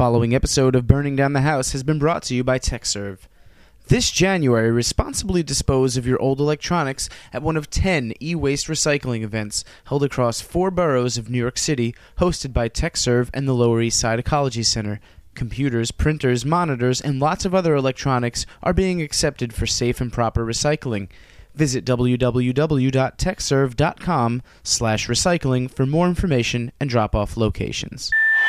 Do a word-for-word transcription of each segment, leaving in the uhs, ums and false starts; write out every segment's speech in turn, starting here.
following episode of Burning Down the House has been brought to you by TechServe. This January, responsibly dispose of your old electronics at one of ten e-waste recycling events held across four boroughs of New York City, hosted by TechServe and the Lower East Side Ecology Center. Computers, printers, monitors, and lots of other electronics are being accepted for safe and proper recycling. Visit w w w dot techserve dot com slash recycling for more information and drop-off locations.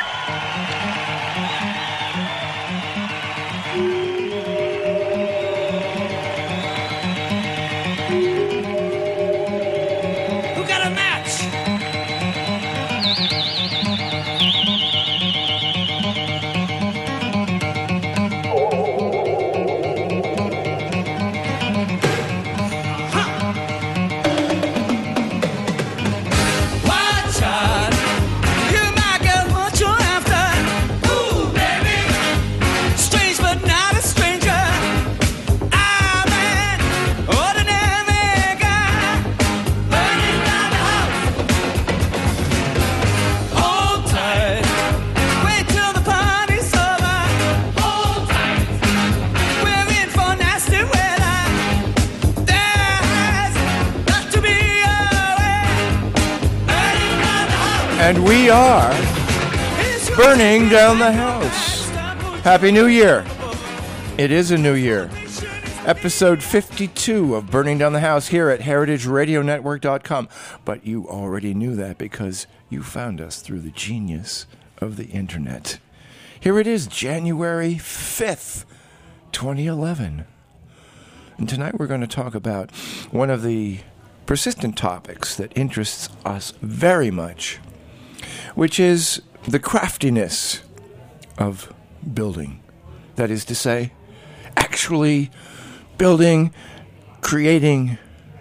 And we are burning down the house. Happy New Year. It is a new year. Episode fifty-two of Burning Down the House here at heritage radio network dot com. But you already knew that because you found us through the genius of the internet. Here it is, January fifth, twenty eleven. And tonight we're going to talk about one of the persistent topics that interests us very much, which is the craftiness of building. That is to say, actually building, creating,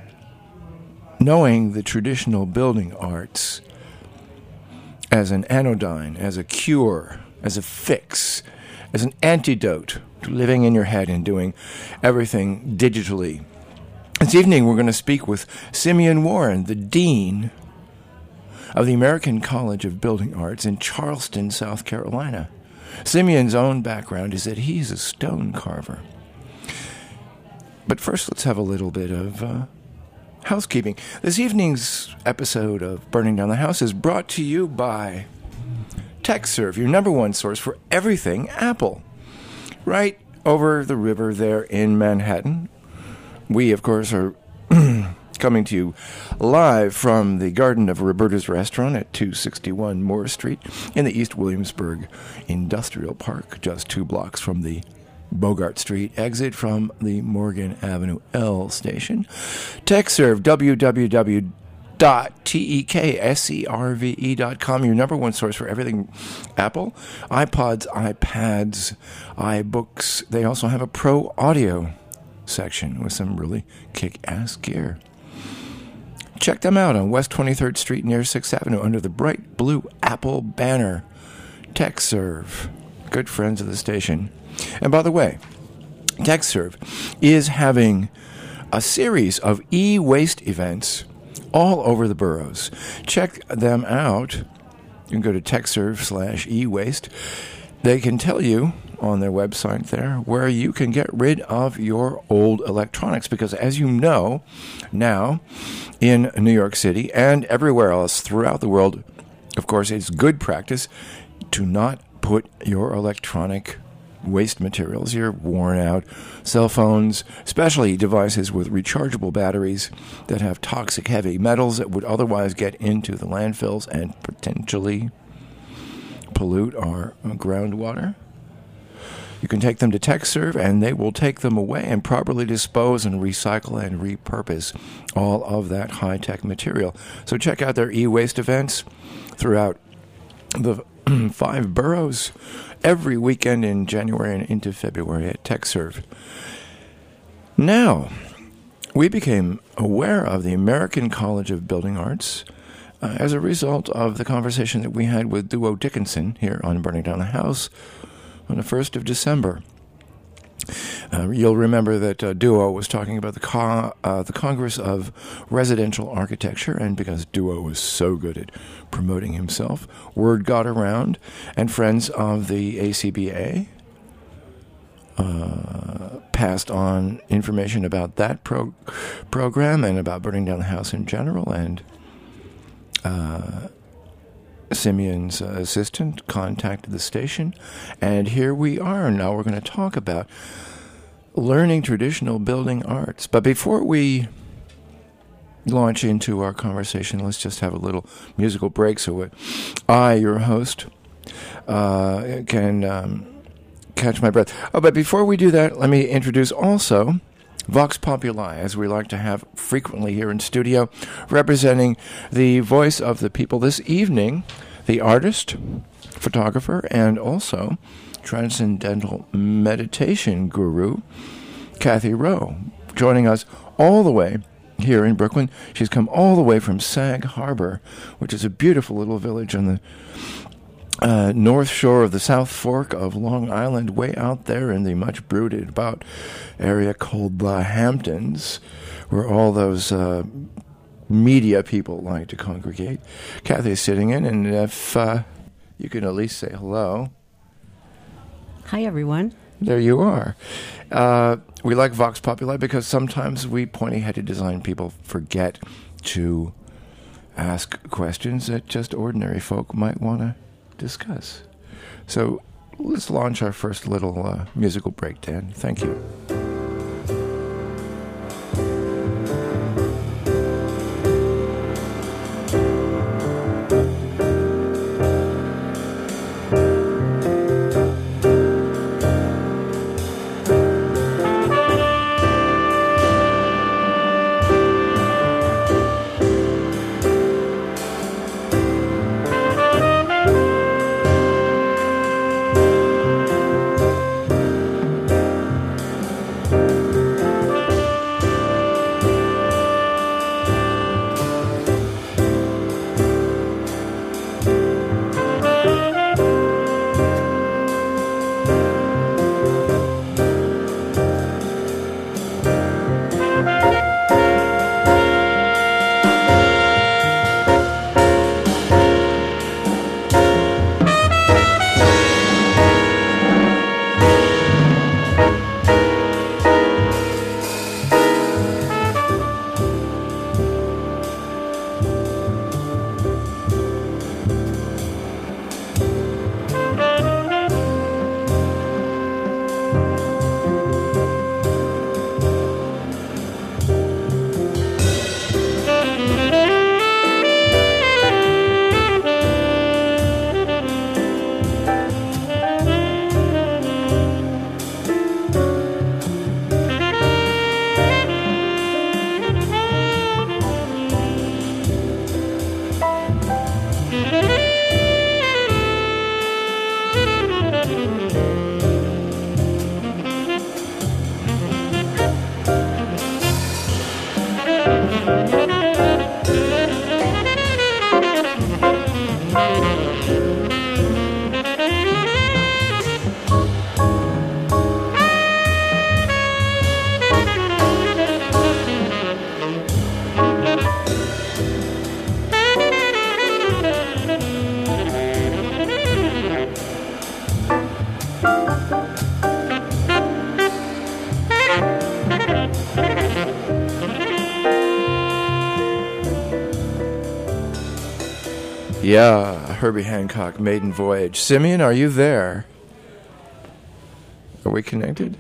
knowing the traditional building arts as an anodyne, as a cure, as a fix, as an antidote to living in your head and doing everything digitally. This evening we're going to speak with Simeon Warren, the Dean of the American College of Building Arts in Charleston, South Carolina. Simeon's own background is that he's a stone carver. But first, let's have a little bit of uh, housekeeping. This evening's episode of Burning Down the House is brought to you by TechServe, your number one source for everything Apple. Right over the river there in Manhattan. We, of course, are coming to you live from the Garden of Roberta's Restaurant at two sixty-one Moore Street in the East Williamsburg Industrial Park, just two blocks from the Bogart Street exit from the Morgan Avenue L station. TechServe, w w w dot techserve dot com, your number one source for everything Apple, iPods, iPads, iBooks. They also have a pro audio section with some really kick-ass gear. Check them out on West twenty-third Street near sixth Avenue under the bright blue Apple banner. TechServe, good friends of the station. And by the way, TechServe is having a series of e-waste events all over the boroughs. Check them out. You can go to TechServe slash e-waste. They can tell you on their website there where you can get rid of your old electronics, because as you know now in New York City and everywhere else throughout the world, of course, it's good practice to not put your electronic waste materials, your worn out cell phones, especially devices with rechargeable batteries that have toxic heavy metals that would otherwise get into the landfills and potentially pollute our groundwater. You can take them to TechServe, and they will take them away and properly dispose and recycle and repurpose all of that high-tech material. So check out their e-waste events throughout the five boroughs every weekend in January and into February at TechServe. Now, we became aware of the American College of Building Arts uh, as a result of the conversation that we had with Duo Dickinson here on Burning Down the House on the first of December. Uh, you'll remember that uh, Duo was talking about the co- uh, the Congress of Residential Architecture, and because Duo was so good at promoting himself, word got around, and friends of the A C B A uh, passed on information about that pro- program and about burning down the house in general, and uh, Simeon's uh, assistant contacted the station, and here we are. Now we're going to talk about learning traditional building arts. But before we launch into our conversation, let's just have a little musical break so I, your host, uh, can um, catch my breath. Oh, but before we do that, let me introduce also Vox Populi, as we like to have frequently here in studio, representing the voice of the people this evening, the artist, photographer, and also transcendental meditation guru, Kathy Rowe, joining us all the way here in Brooklyn. She's come all the way from Sag Harbor, which is a beautiful little village on the uh, north shore of the South Fork of Long Island, way out there in the much brooded about area called the Hamptons, where all those uh, media people like to congregate. Kathy's sitting in, and if uh, you can at least say hello. Hi, everyone. There you are. Uh, we like Vox Populi because sometimes we pointy-headed design people forget to ask questions that just ordinary folk might want to discuss. So let's launch our first little uh, musical break, Dan. Thank you. Yeah, Herbie Hancock, Maiden Voyage. Simeon, are you there? Are we connected?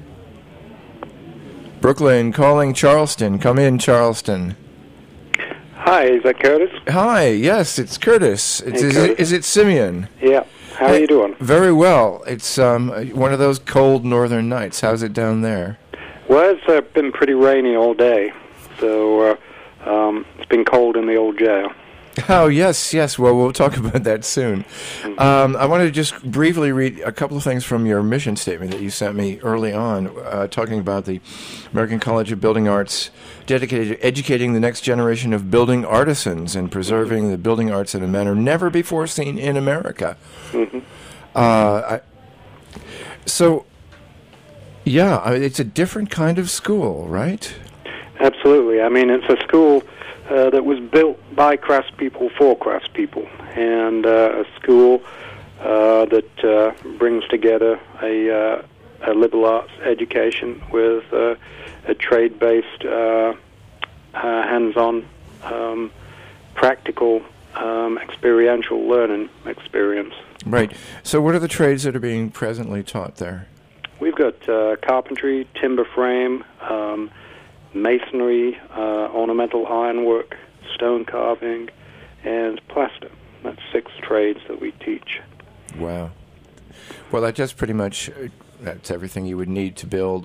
Brooklyn calling Charleston. Come in, Charleston. Hi, is that Curtis? Hi, yes, it's Curtis. It's, Hey, is, Curtis. It, is it Simeon? Yeah. How Hey, are you doing? Very well. It's um, one of those cold northern nights. How's it down there? Well, it's uh, been pretty rainy all day, so uh, um, it's been cold in the old jail. Oh, yes, yes. Well, we'll talk about that soon. Um, I wanted to just briefly read a couple of things from your mission statement that you sent me early on, uh, talking about the American College of Building Arts dedicated to educating the next generation of building artisans and preserving the building arts in a manner never before seen in America. Mm-hmm. Uh, I, so, Yeah, I mean, it's a different kind of school, right? Absolutely. I mean, it's a school uh, that was built by craftspeople for craftspeople, and uh, a school uh, that uh, brings together a, uh, a liberal arts education with uh, a trade-based, uh, uh, hands-on, um, practical, um, experiential learning experience. Right. So what are the trades that are being presently taught there? We've got uh, carpentry, timber frame, um, masonry, uh, ornamental ironwork, stone carving, and plaster. That's six trades that we teach. Wow. Well, that just pretty much, uh, that's everything you would need to build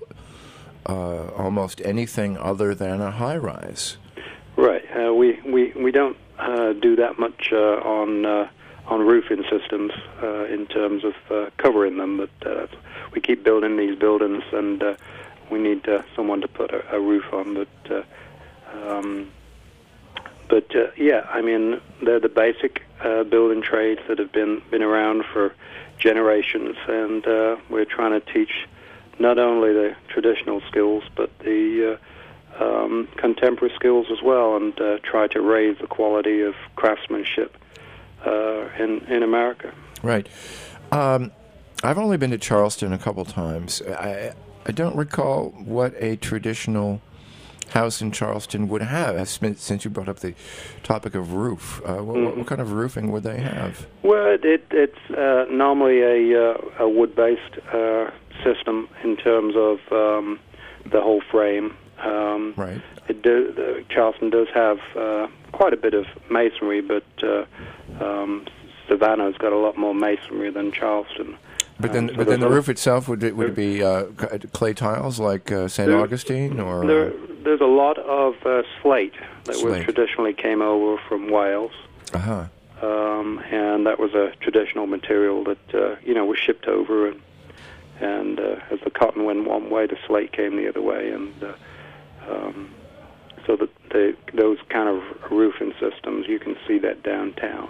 uh, almost anything other than a high-rise. Right. Uh, we, we, we don't uh, do that much uh, on uh, on roofing systems uh, in terms of uh, covering them, but uh, we keep building these buildings, and uh, we need uh, someone to put a, a roof on. But, uh, um, but uh, yeah, I mean, they're the basic uh, building trades that have been, been around for generations, and uh, we're trying to teach not only the traditional skills, but the uh, um, contemporary skills as well, and uh, try to raise the quality of craftsmanship Uh, in in America. Right. Um, I've only been to Charleston a couple times. I I don't recall what a traditional house in Charleston would have. Since you brought up the topic of roof, uh, what, mm-hmm. what kind of roofing would they have? Well, it, it, it's uh, normally a uh, a wood-based uh, system in terms of um, the whole frame. Um, right. It do, the, Charleston does have uh, quite a bit of masonry, but uh, um, Savannah's got a lot more masonry than Charleston. But then, um, so but then the a, roof itself, would it, would it be uh, clay tiles like uh, Saint there, Augustine, or there, there's a lot of uh, slate that slate. was traditionally came over from Wales. Uh huh. Um, and that was a traditional material that uh, you know was shipped over, and and uh, as the cotton went one way, the slate came the other way, and uh, um, so that they, those kind of roofing systems, you can see that downtown.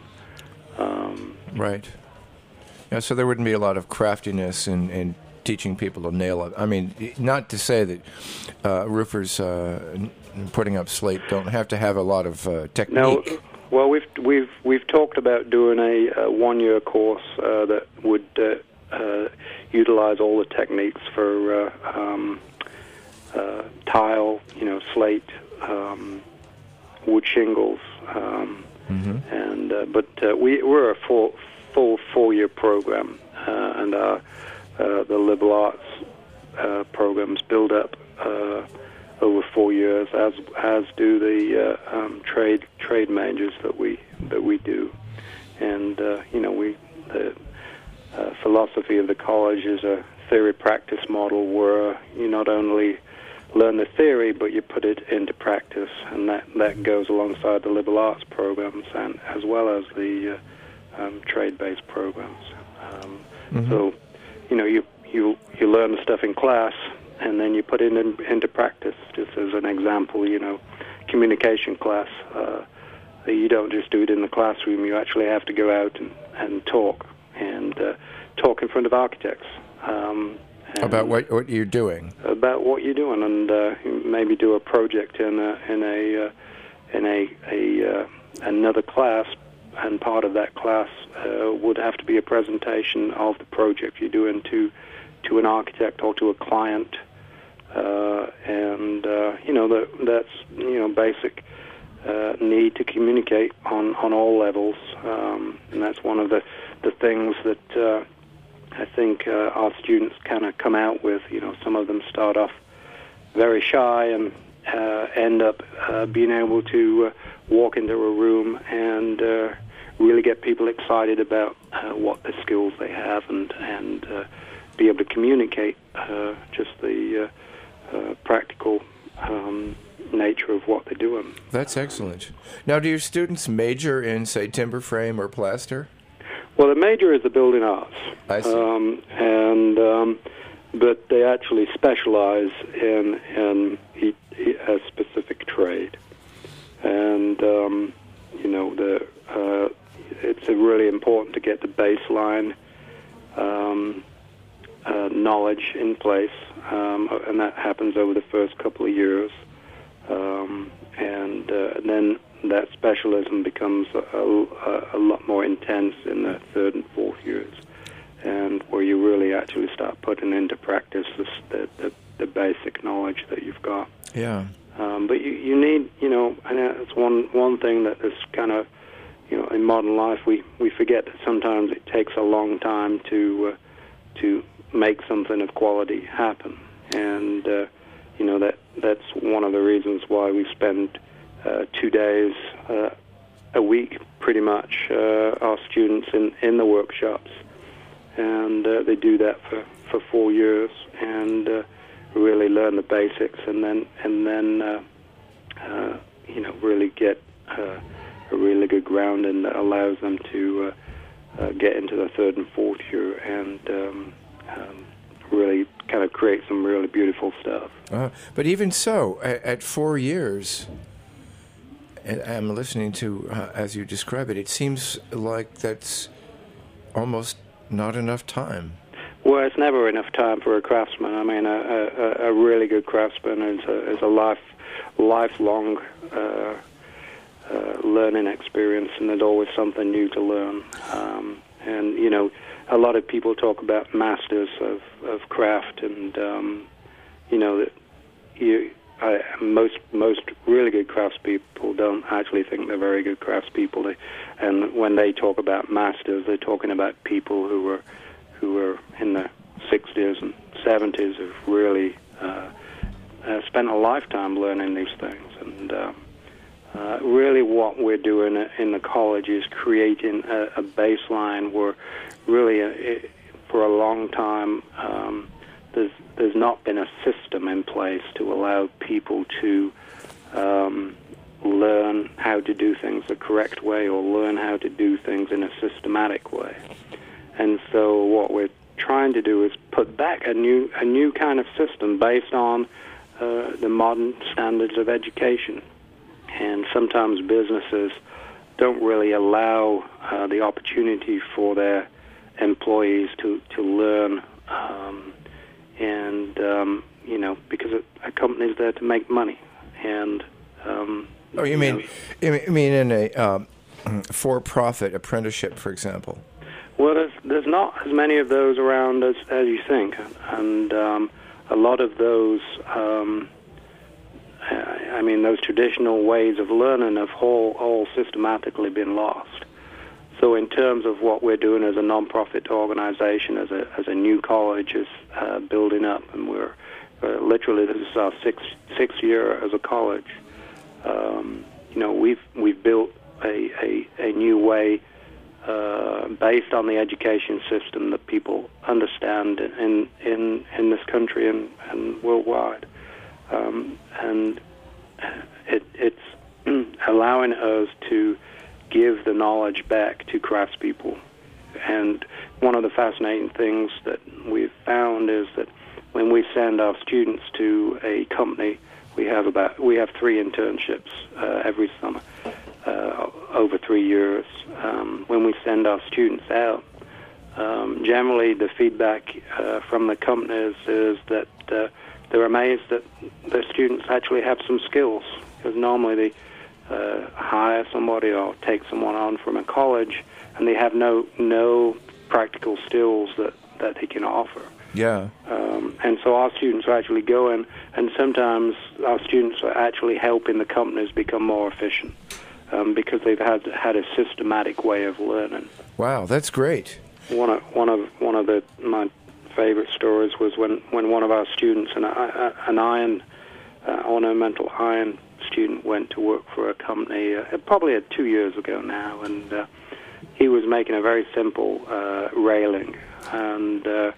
Um, right. Yeah. So there wouldn't be a lot of craftiness in, in teaching people to nail it. I mean, not to say that uh, roofers uh, putting up slate don't have to have a lot of uh, technique. No. Well, we've we've we've talked about doing a, a one-year course uh, that would uh, uh, utilize all the techniques for uh, um, uh, tile, you know, slate, um, wood shingles, um, mm-hmm. and uh, but uh, we we're a full full four-year program, uh, and our, uh, the liberal arts uh, programs build up Uh, over four years, as as do the uh, um, trade trade majors that we that we do, and uh, you know we the uh, philosophy of the college is a theory practice model where you not only learn the theory but you put it into practice, and that that goes alongside the liberal arts programs and as well as the uh, um, trade based programs. Um, mm-hmm. So, you know you you you learn the stuff in class, and then you put it in, into practice. Just as an example, you know, communication class, uh, you don't just do it in the classroom. You actually have to go out and, and talk, and uh, talk in front of architects. Um, about what what you're doing. About what you're doing, and uh, maybe do a project in a in a uh, in a, a uh, another class, and part of that class uh, would have to be a presentation of the project you're doing to to an architect or to a client. Uh, and, uh, you know, the, that's, you know, basic uh, need to communicate on, on all levels. Um, and that's one of the, the things that uh, I think uh, our students kind of come out with. You know, some of them start off very shy and uh, end up uh, being able to uh, walk into a room and uh, really get people excited about uh, what the skills they have, and, and uh, be able to communicate uh, just the uh, uh, practical um, nature of what they're doing. That's excellent. Now, do your students major in, say, timber frame or plaster? Well, the major is the building arts. I see. Um, and um, but they actually specialize in in a specific trade, and um, you know the uh, it's really important to get the baseline Um, uh, knowledge in place, um, and that happens over the first couple of years. Um, and, uh, and then that specialism becomes a, a, a lot more intense in the third and fourth years, and where you really actually start putting into practice this, the, the, the basic knowledge that you've got. Yeah. Um, but you, you need, you know, and it's one, one thing that is kind of, you know, in modern life we, we forget that sometimes it takes a long time to uh, to make something of quality happen. And, uh, you know, that that's one of the reasons why we spend uh, two days uh, a week, pretty much, uh, our students in, in the workshops. And uh, they do that for, for four years and uh, really learn the basics, and then, and then uh, uh, you know, really get uh, a really good grounding that allows them to uh, uh, get into the third and fourth year and um, um, really kind of create some really beautiful stuff. Uh, but even so, at, at four years, and I'm listening to, uh, as you describe it, it seems like that's almost not enough time. Well, it's never enough time for a craftsman. I mean, a, a, a really good craftsman is a, is a life, lifelong uh, uh, learning experience, and there's always something new to learn. Um, and, you know, a lot of people talk about masters of, of craft, and, um, you know, that you, I, most most really good craftspeople don't actually think they're very good craftspeople. They, and when they talk about masters, they're talking about people who were who were in the sixties and seventies, who've really uh, uh, spent a lifetime learning these things. And uh, uh, really what we're doing in the college is creating a, a baseline where really a, it, for a long time um, there's, there's not been a system in place to allow people to um, learn how to do things the correct way or learn how to do things in a systematic way. And so what we're trying to do is put back a new a new kind of system based on uh, the modern standards of education. And sometimes businesses don't really allow uh, the opportunity for their employees to, to learn, um, and, um, you know, because a company's there to make money. And um, Oh, you, you mean, know, you mean in a um, for-profit apprenticeship, for example? Well, there's, there's not as many of those around as, as you think, and um, a lot of those, um, I mean, those traditional ways of learning have all, all systematically been lost. So in terms of what we're doing as a non-profit organization, as a as a new college is uh, building up, and we're uh, literally, this is our sixth, sixth year as a college. Um, you know, we've, we've built a, a, a new way Uh, based on the education system that people understand in in, in this country and, and worldwide. Um, and it, it's allowing us to give the knowledge back to craftspeople. And one of the fascinating things that we've found is that when we send our students to a company, we have about we have three internships uh, every summer. Uh, over three years. Um, when we send our students out, um, generally the feedback uh, from the companies is that uh, they're amazed that their students actually have some skills, because normally they uh, hire somebody or take someone on from a college and they have no no practical skills that, that they can offer. Yeah. Um, and so our students are actually going, and sometimes our students are actually helping the companies become more efficient. Um, because they've had had a systematic way of learning. Wow, that's great. One of one of one of the my favorite stories was when, when one of our students, an, an iron uh, ornamental iron student, went to work for a company uh, probably uh, two years ago now, and uh, he was making a very simple uh, railing, and uh,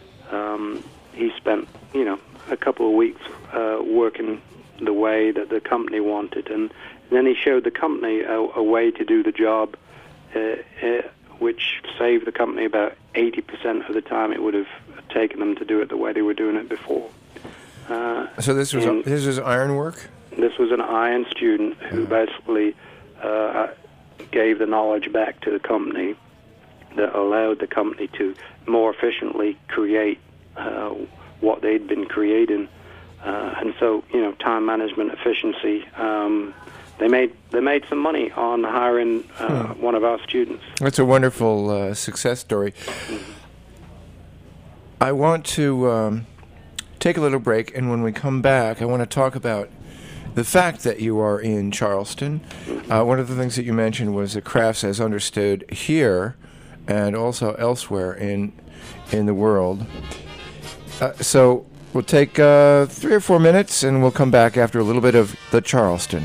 um, he spent you know a couple of weeks uh, working the way that the company wanted, and then he showed the company a, a way to do the job, uh, uh, which saved the company about eighty percent of the time it would have taken them to do it the way they were doing it before. Uh, so this was a, this was iron work? This was an iron student who uh-huh. basically uh, gave the knowledge back to the company that allowed the company to more efficiently create uh, what they'd been creating. Uh, and so, you know, time management, efficiency. Um, they made they made some money on hiring uh, hmm. one of our students. That's a wonderful uh, success story. Mm-hmm. I want to um, take a little break, and when we come back, I want to talk about the fact that you are in Charleston. Mm-hmm. Uh, one of the things that you mentioned was that crafts as understood here and also elsewhere in in the world. Uh, so we'll take uh, three or four minutes, and we'll come back after a little bit of the Charleston.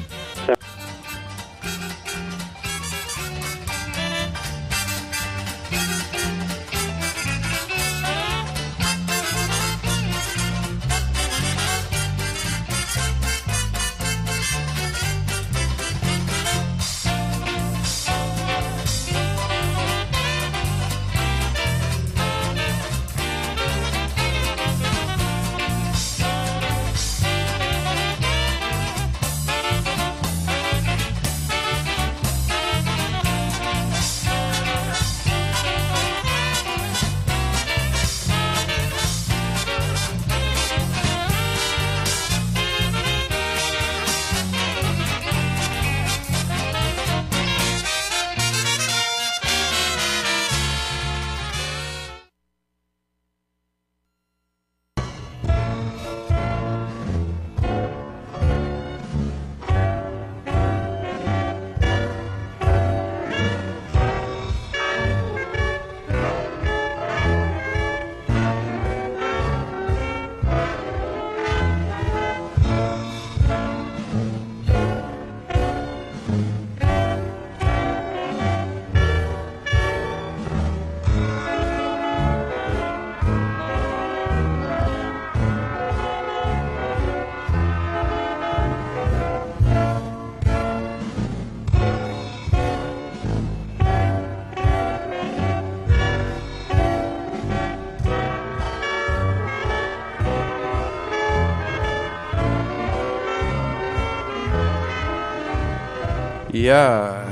Yeah.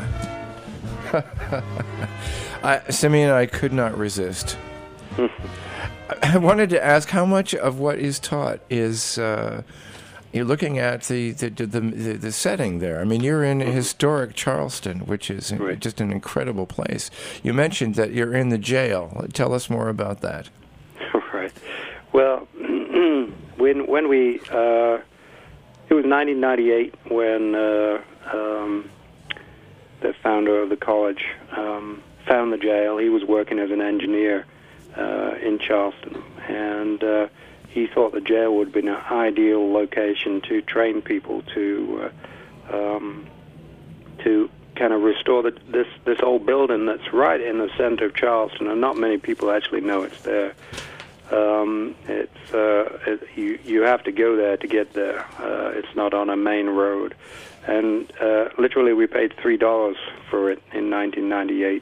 I, Simeon, I could not resist. I wanted to ask how much of what is taught is uh, you're looking at the the, the the the setting there. I mean, you're in historic Charleston, which is right. just an incredible place. You mentioned that you're in the jail. Tell us more about that. Right. Well, when when we uh, it was nineteen ninety-eight when uh, um, the founder of the college um, found the jail. He was working as an engineer uh, in Charleston, and uh, he thought the jail would be an ideal location to train people to uh, um, to kind of restore the, this this old building that's right in the center of Charleston, and not many people actually know it's there. Um, it's uh, it, you you have to go there to get there. Uh, it's not on a main road. And uh, literally, we paid three dollars for it in nineteen ninety-eight.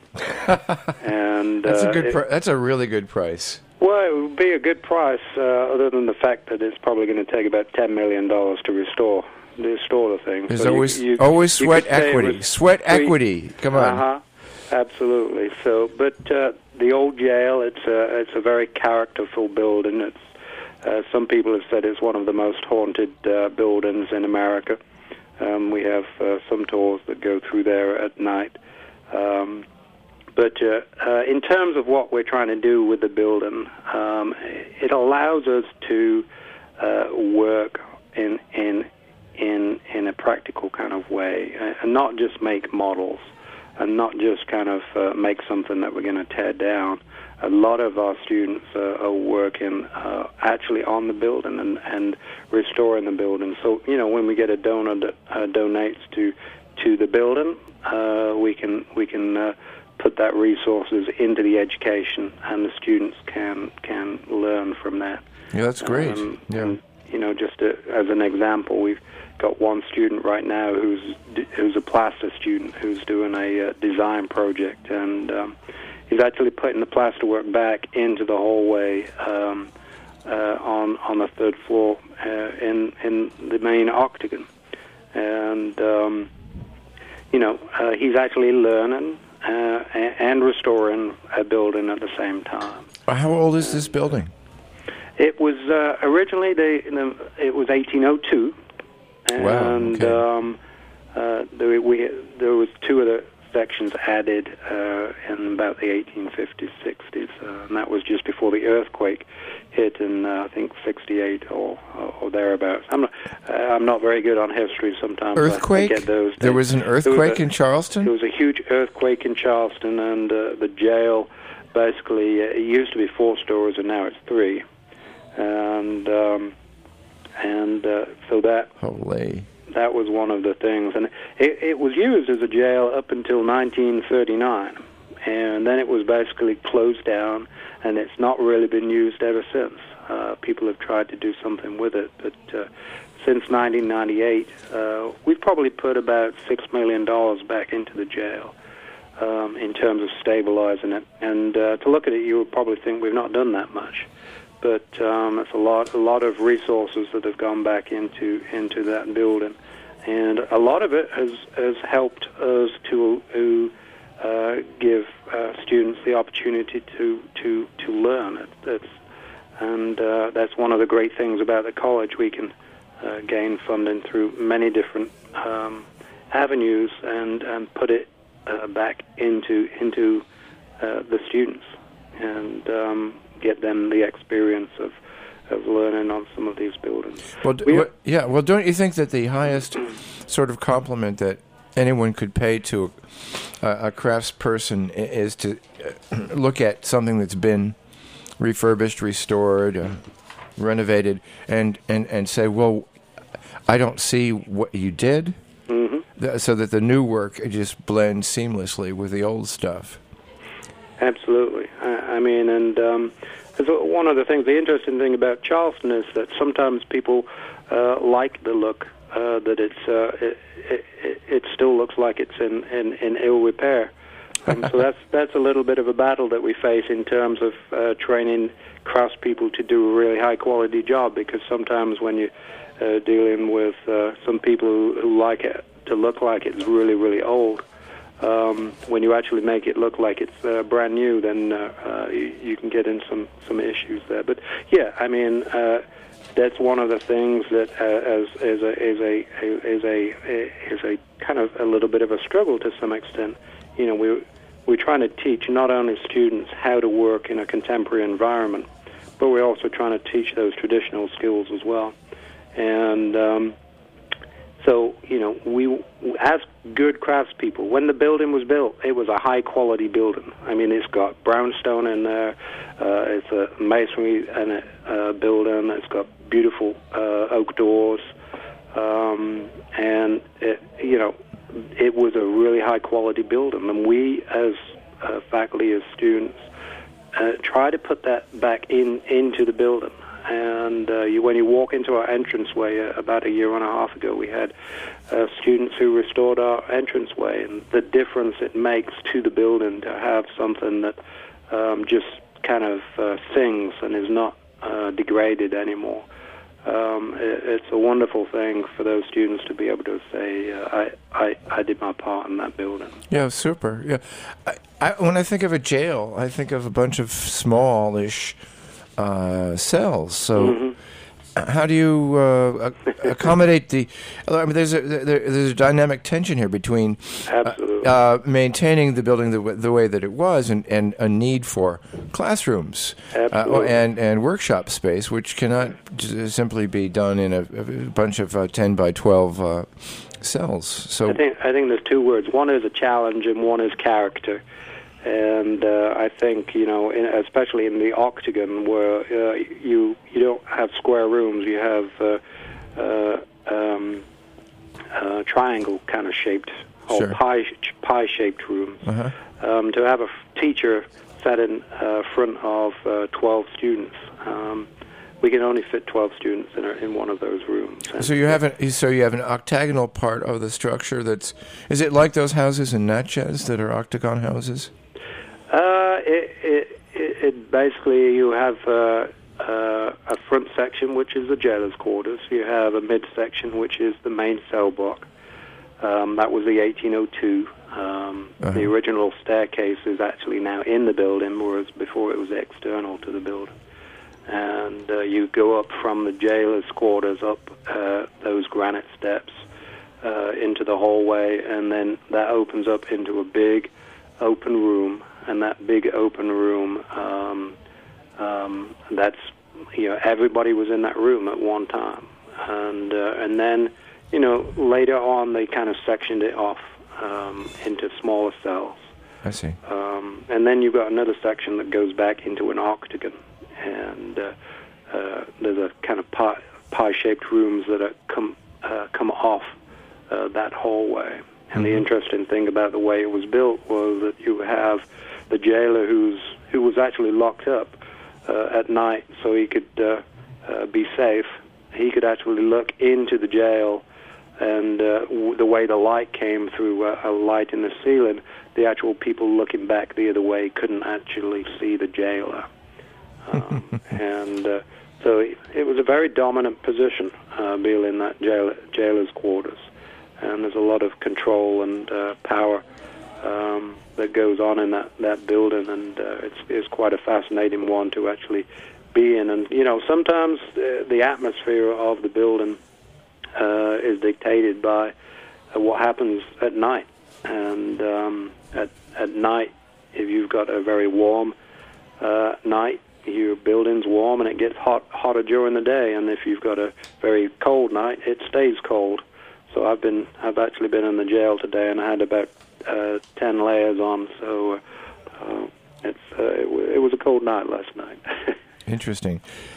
And that's uh, a good. it, Pr- that's a really good price. Well, it would be a good price, uh, other than the fact that it's probably going to take about ten million dollars to restore to restore the thing. There's so always you, you, always you sweat equity. Sweat three, equity. Come on. Uh huh. Absolutely. So, but uh, the old jail, it's a it's a very characterful building. It's uh, some people have said it's one of the most haunted uh, buildings in America. Um, we have uh, some tours that go through there at night. Um, but uh, uh, in terms of what we're trying to do with the building, um, it allows us to uh, work in in in in a practical kind of way, and not just make models, and not just kind of uh, make something that we're going to tear down. A lot of our students uh, are working uh, actually on the building and, and restoring the building. So, you know, when we get a donor that uh, donates to to the building, uh, we can we can uh, put that resources into the education, and the students can can learn from that. Yeah, that's great. Um, yeah. And, you know, just to, as an example, we've got one student right now who's who's a plaster student who's doing a uh, design project, and um, he's actually putting the plasterwork back into the hallway um, uh, on on the third floor uh, in in the main octagon, and um, you know uh, he's actually learning uh, and restoring a building at the same time. How old is this building? It was uh, originally the, the it was eighteen oh two, and Wow, okay. um, uh, there, we there was two other sections added uh, in about the eighteen fifties, sixties, uh, and that was just before the earthquake hit in uh, I think sixty-eight or or thereabouts. I'm not uh, I'm not very good on history. Sometimes Earthquake? I, I get those. There was an earthquake a, in Charleston? There was a huge earthquake in Charleston, and uh, the jail basically uh, it used to be four stories, and now it's three. And um, and uh, so that Holy. that was one of the things, and it, it was used as a jail up until nineteen thirty-nine, and then it was basically closed down, and it's not really been used ever since. Uh, people have tried to do something with it, but uh, since nineteen ninety-eight, uh, we've probably put about six million dollars back into the jail um, in terms of stabilizing it. And uh, to look at it, you would probably think we've not done that much. But um, it's a lot, a lot of resources that have gone back into into that building, and a lot of it has has helped us to to uh, give uh, students the opportunity to to to learn. It, it's, and uh, that's one of the great things about the college. We can uh, gain funding through many different um, avenues and and put it uh, back into into uh, the students and. Um, get them the experience of, of learning on some of these buildings. Well, d- we, well, yeah. Well, don't you think that the highest sort of compliment that anyone could pay to a, a craftsperson i- is to uh, look at something that's been refurbished, restored, uh, renovated, and, and, and say, well, I don't see what you did, mm-hmm. th- so that the new work just blends seamlessly with the old stuff. Absolutely. I, I mean, and um, one of the things, the interesting thing about Charleston is that sometimes people uh, like the look, uh, that it's uh, it, it, it still looks like it's in, in, in ill repair. Um, so that's that's a little bit of a battle that we face in terms of uh, training craftspeople to do a really high-quality job, because sometimes when you're uh, dealing with uh, some people who, who like it to look like it's really, really old, Um, when you actually make it look like it's uh, brand new, then uh, uh, you, you can get in some, some issues there. But yeah, I mean, uh, that's one of the things that uh, as as a as a as a is a kind of a little bit of a struggle to some extent. You know, we we're trying to teach not only students how to work in a contemporary environment, but we're also trying to teach those traditional skills as well. And um, So, you know, we, as good craftspeople, when the building was built, it was a high-quality building. I mean, it's got brownstone in there. Uh, it's a masonry and a uh, building. It's got beautiful uh, oak doors. Um, and, it, you know, it was a really high-quality building. And we, as uh, faculty, as students, uh, try to put that back in into the building. And uh, you, when you walk into our entranceway, uh, about a year and a half ago, we had uh, students who restored our entranceway, and the difference it makes to the building to have something that um, just kind of uh, sings and is not uh, degraded anymore. Um, it, it's a wonderful thing for those students to be able to say, uh, I, I, I did my part in that building. Yeah, super. Yeah, I, I, when I think of a jail, I think of a bunch of smallish Uh, cells. So, Mm-hmm. how do you uh, ac- accommodate the? I mean, there's a there, there's a dynamic tension here between Absolutely. uh, uh, maintaining the building the, w- the way that it was, and, and a need for classrooms Absolutely. uh, and and workshop space, which cannot j- simply be done in a, a bunch of uh, ten by twelve uh, cells. So, I think I think there's two words. One is a challenge, and one is character. And uh, I think, you know, in, especially in the Octagon, where uh, you you don't have square rooms, you have uh, uh, um, uh, triangle kind of shaped, or Sure. pie pie shaped rooms. uh-huh. Um, to have a f- teacher sat in uh, front of uh, twelve students, um, we can only fit twelve students in a, in one of those rooms. And So you have an so you have an octagonal part of the structure. That's is it like those houses in Natchez that are octagon houses? Uh, it, it, it, it basically you have uh, uh, a front section, which is the jailer's quarters. You have a midsection, which is the main cell block. Um, that was the eighteen oh two. Um, Uh-huh. The original staircase is actually now in the building, whereas before it was external to the building. and uh, you go up from the jailer's quarters up uh, those granite steps uh, into the hallway, and then that opens up into a big open room, and that big open room, um, um, that's, you know, everybody was in that room at one time. And uh, and then, you know, later on they kind of sectioned it off um, into smaller cells. I see. Um, and then you've got another section that goes back into an octagon. And uh, uh, there's a kind of pie, pie-shaped rooms that are come, uh, come off uh, that hallway. And the interesting thing about the way it was built was that you have the jailer who's who was actually locked up uh, at night so he could uh, uh, be safe. He could actually look into the jail, and uh, w- the way the light came through uh, a light in the ceiling, the actual people looking back the other way couldn't actually see the jailer. Um, and uh, so it, it was a very dominant position, uh, being in that jail, jailer's quarters. And there's a lot of control and uh, power um, that goes on in that, that building, and uh, it's, it's quite a fascinating one to actually be in. And, you know, sometimes uh, the atmosphere of the building uh, is dictated by uh, what happens at night. And um, at, at night, if you've got a very warm uh, night, your building's warm and it gets hot hotter during the day. And if you've got a very cold night, it stays cold. So I've been, I've actually been in the jail today, and I had about uh, ten layers on. So uh, it's, uh, it, w- it was a cold night last night. Interesting.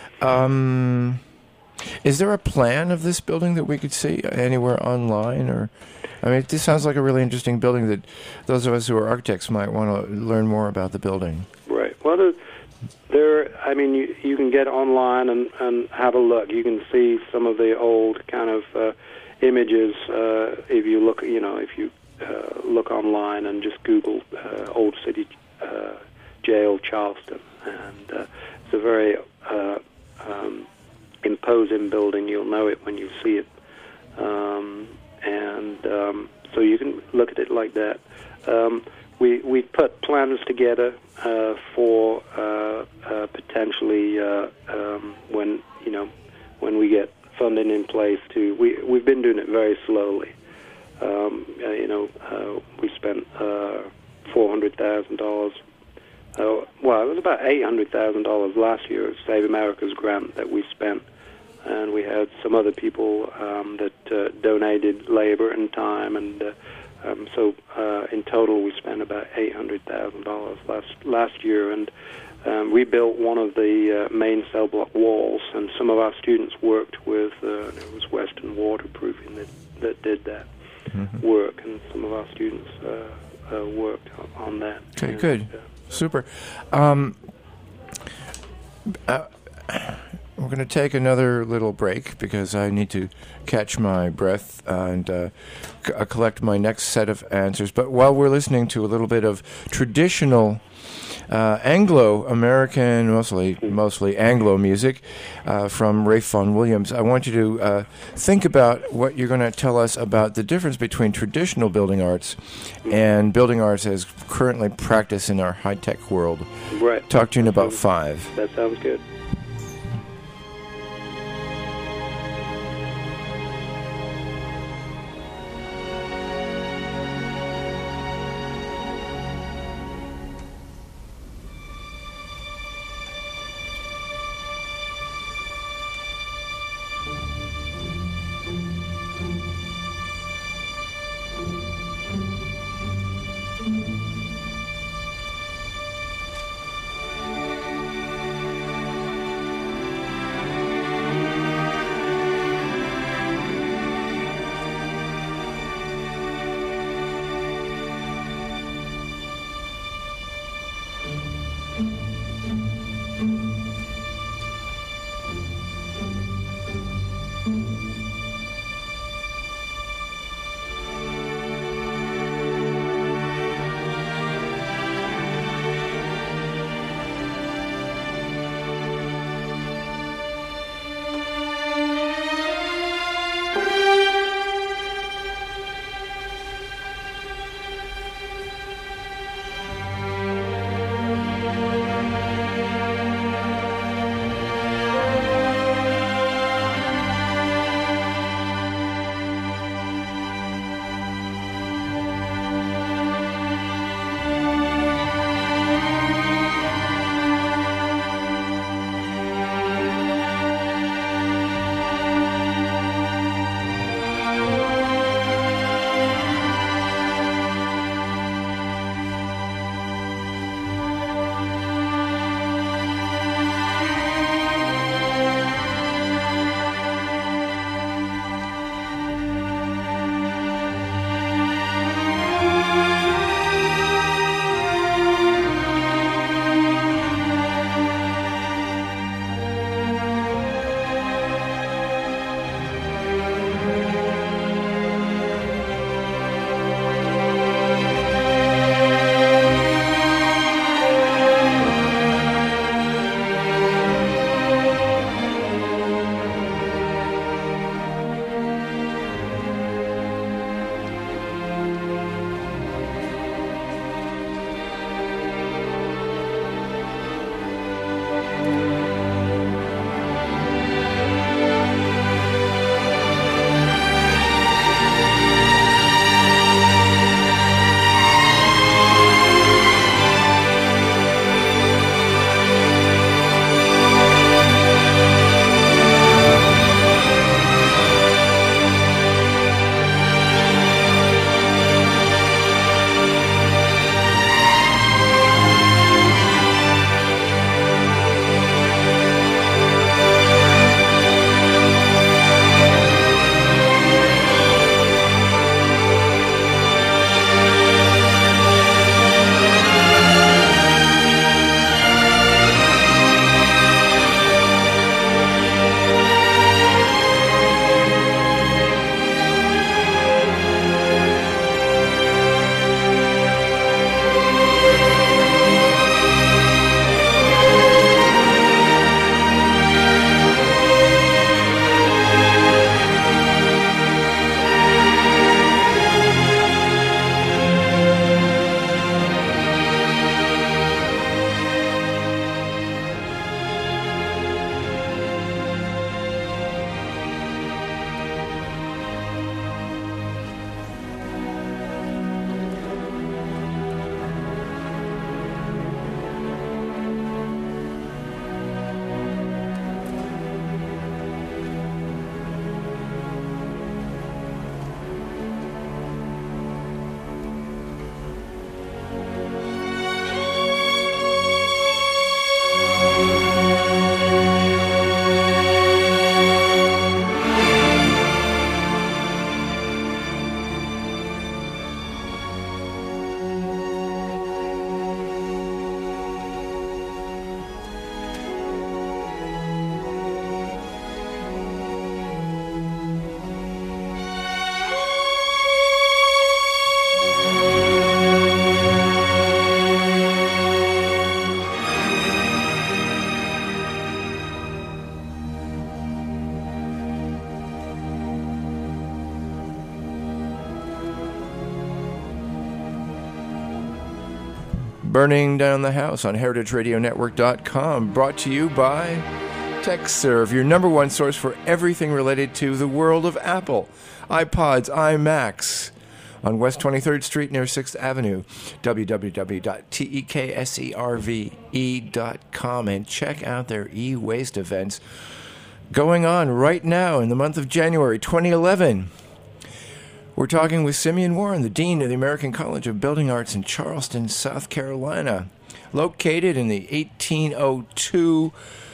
Um, is there a plan of this building that we could see anywhere online? Or, I mean, this sounds like a really interesting building that those of us who are architects might want to learn more about the building. Right. Well, there, there I mean, you, you can get online and, and have a look. You can see some of the old kind of uh, images uh, if you look, you know, if you uh, look online and just Google uh, Old City uh, Jail, Charleston, and uh, it's a very uh, um, imposing building. You'll know it when you see it, um, and um, so you can look at it like that. Um, we we put plans together uh, for uh, uh, potentially uh, um, when you know when we get funding in place to, we, we've been doing it very slowly. Um, uh, you know, uh, we spent uh, four hundred thousand dollars. Uh, well, it was about eight hundred thousand dollars last year of Save America's grant that we spent. And we had some other people um, that uh, donated labor and time. And uh, um, so uh, in total, we spent about eight hundred thousand dollars last, last year. And Um, we built one of the uh, main cell block walls, and some of our students worked with, uh, it was Western Waterproofing that, that did that mm-hmm. work, and some of our students uh, uh, worked on, on that. Okay, and, good. Uh, Super. Um, uh, we're going to take another little break because I need to catch my breath and uh, c- uh, collect my next set of answers. But while we're listening to a little bit of traditional Uh, Anglo-American, mostly mostly Anglo music uh, from Ralph Vaughan Williams, I want you to uh, think about what you're going to tell us about the difference between traditional building arts and building arts as currently practiced in our high-tech world. Right. Talk to you in about five. That sounds good. Burning Down the House on heritage radio network dot com, brought to you by TechServe, your number one source for everything related to the world of Apple, iPods, iMacs, on West twenty-third Street near sixth Avenue, w w w dot tekserve dot com, and check out their e-waste events going on right now in the month of January twenty eleven. We're talking with Simeon Warren, the Dean of the American College of Building Arts in Charleston, South Carolina, located in the eighteen oh two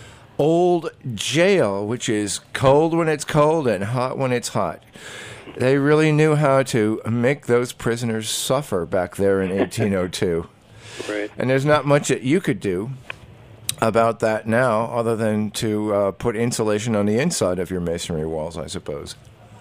old jail, which is cold when it's cold and hot when it's hot. They really knew how to make those prisoners suffer back there in eighteen oh two. Right. And there's not much that you could do about that now other than to uh, put insulation on the inside of your masonry walls, I suppose.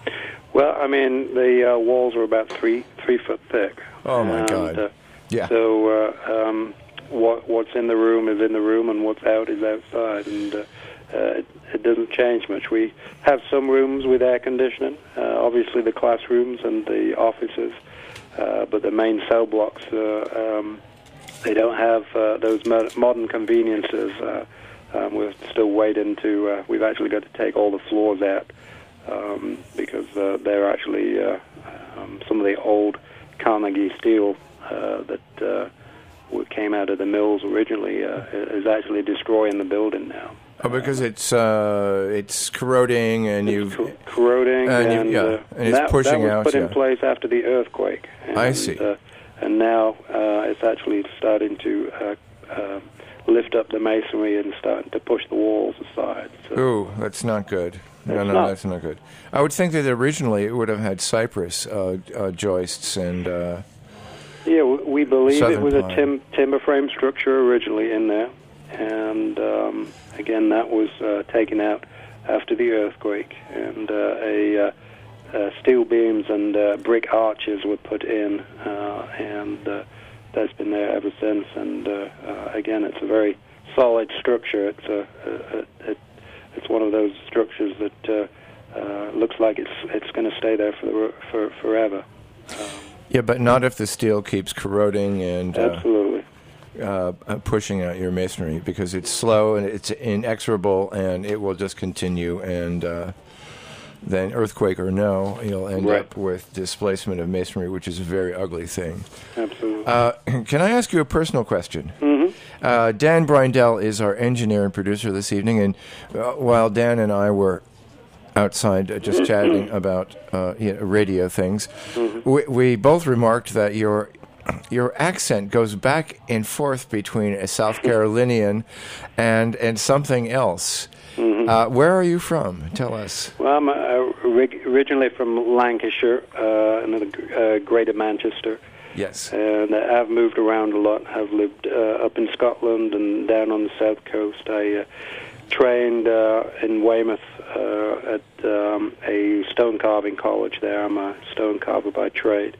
Well, I mean, the uh, walls are about three three foot thick. Oh, my and, God. Uh, Yeah. So uh, um, what what's in the room is in the room, and what's out is outside, and uh, uh, it, it doesn't change much. We have some rooms with air conditioning, uh, obviously the classrooms and the offices, uh, but the main cell blocks, uh, um, they don't have uh, those mo- modern conveniences. Uh, um, we're still waiting to, uh, we've actually got to take all the floors out. Um, because uh, they're actually uh, um, some of the old Carnegie steel uh, that uh, came out of the mills originally uh, is actually destroying the building now. Oh, because it's uh, it's corroding and It's you've cor- corroding and, and, you, yeah, uh, and it's that, pushing that was out. put yeah. in place after the earthquake. And, I see. Uh, and now uh, it's actually starting to uh, uh, lift up the masonry and starting to push the walls aside. So. Ooh, that's not good. No, It's no, not. that's not good. I would think that originally it would have had cypress uh, uh, joists and. Uh, Yeah, w- we believe Southern it was a pine. tim- timber frame structure originally in there, and um, again that was uh, taken out after the earthquake, and uh, a uh, uh, steel beams and uh, brick arches were put in, uh, and uh, that's been there ever since. And uh, uh, again, it's a very solid structure. It's a, a, a, a it's one of those structures that uh, uh, looks like it's it's going to stay there for the, for forever. Um, yeah, but not if the steel keeps corroding and uh, absolutely. uh, uh, pushing out your masonry, because it's slow and it's inexorable and it will just continue. And uh, then, earthquake or no, you'll end Right. up with displacement of masonry, which is a very ugly thing. Absolutely. Uh, can I ask you a personal question? Mm-hmm. Uh, Dan Brindell is our engineer and producer this evening, and uh, while Dan and I were outside uh, just chatting about uh, you know, radio things, Mm-hmm. we, we both remarked that your your accent goes back and forth between a South Carolinian and and something else. Mm-hmm. Uh, where are you from? Tell us. Well, I'm uh, ori- originally from Lancashire, uh, in the uh, Greater Manchester, Yes. and I've moved around a lot. I've lived uh, up in Scotland and down on the south coast. I uh, trained uh, in Weymouth uh, at um, a stone carving college there. I'm a stone carver by trade,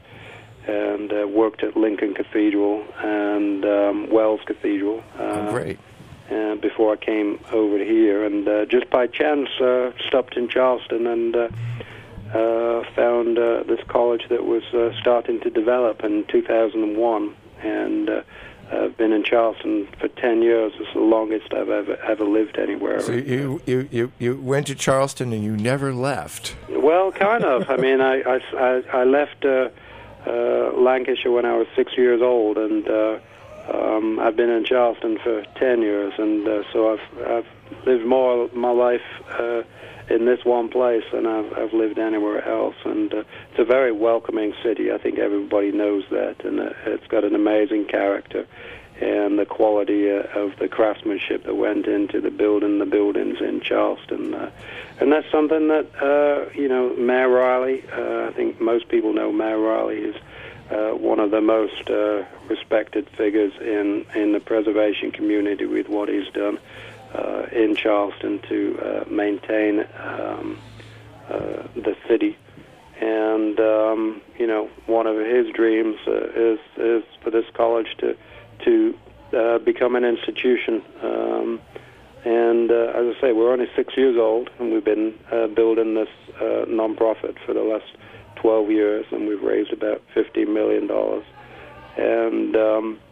and uh, worked at Lincoln Cathedral and um, Wells Cathedral. Uh, Oh, great. Uh, before I came over to here, and uh, just by chance uh, stopped in Charleston and uh, uh, found uh, this college that was uh, starting to develop in two thousand one, and uh, I've been in Charleston for ten years. It's the longest I've ever ever lived anywhere. So you, you, you, you went to Charleston and you never left. Well, kind of. I mean, I, I, I, I left uh, uh, Lancashire when I was six years old, and uh, um, I've been in Charleston for ten years, and uh, so I've I've lived more of my life uh, in this one place than I've, I've lived anywhere else. And uh, it's a very welcoming city. I think everybody knows that, and uh, it's got an amazing character. And the quality uh, of the craftsmanship that went into the building, the buildings in Charleston, uh, and that's something that uh, you know, Mayor Riley. Uh, I think most people know Mayor Riley is uh, one of the most uh, respected figures in in the preservation community with what he's done uh, in Charleston to uh, maintain um, uh, the city. And um, you know, one of his dreams uh, is is for this college to. to uh, become an institution. Um, and uh, as I say, we're only six years old, and we've been uh, building this uh, nonprofit for the last twelve years, and we've raised about fifteen million dollars. And, um,